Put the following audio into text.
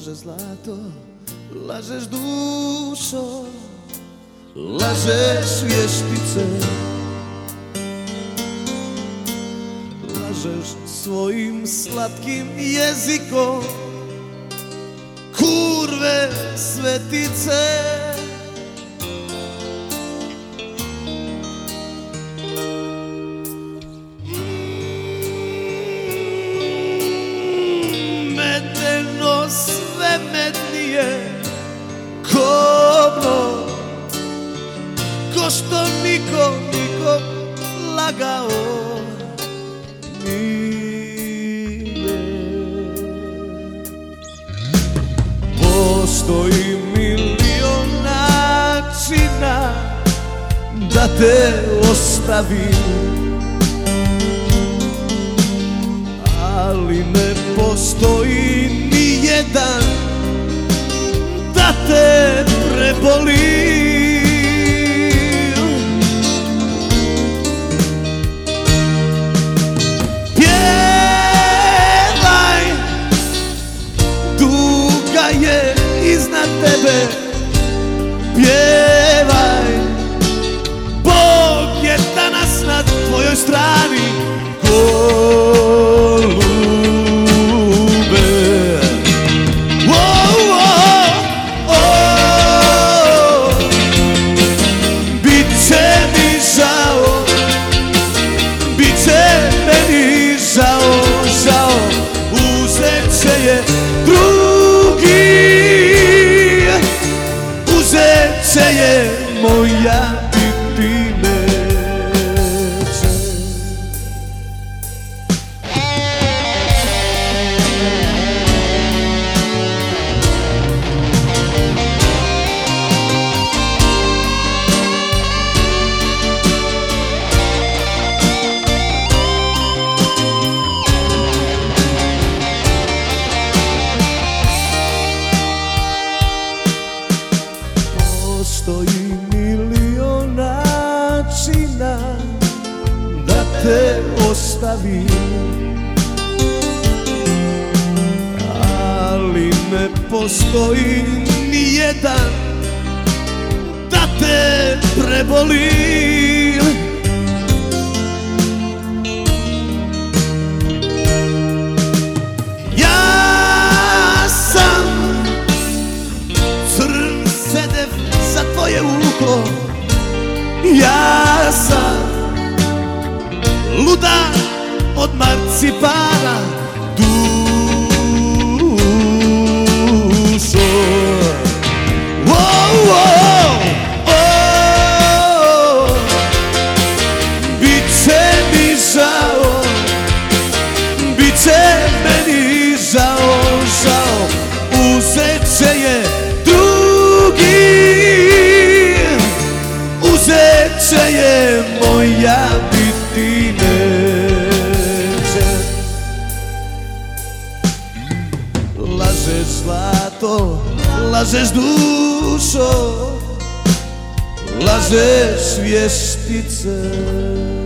lažeš zlato, lažeš dušo, lažeš vještice, lažeš svojim slatkim jezikom, kurve svetice. Medeno sve mednije, kobno, ko što niko lagao nije. Postoji milion načina da te ostavim, ali ne postoji ni jedan da te preboli. Pjevaj, duga je iznad tebe, pjevaj, Bog je danas na tvojoj strani. Je moja biti neće. Postoji milion načina da te ostavim, ali ne postoji ni jedan da te preboli. Tvoje uho, ja sam luda od marcipana, dušo. Biće mi žao, biće meni žao, žao, uzet će je drugi. Uzet će je moja biti neće. Lažeš zlato, lažeš dušo, lažeš vještice.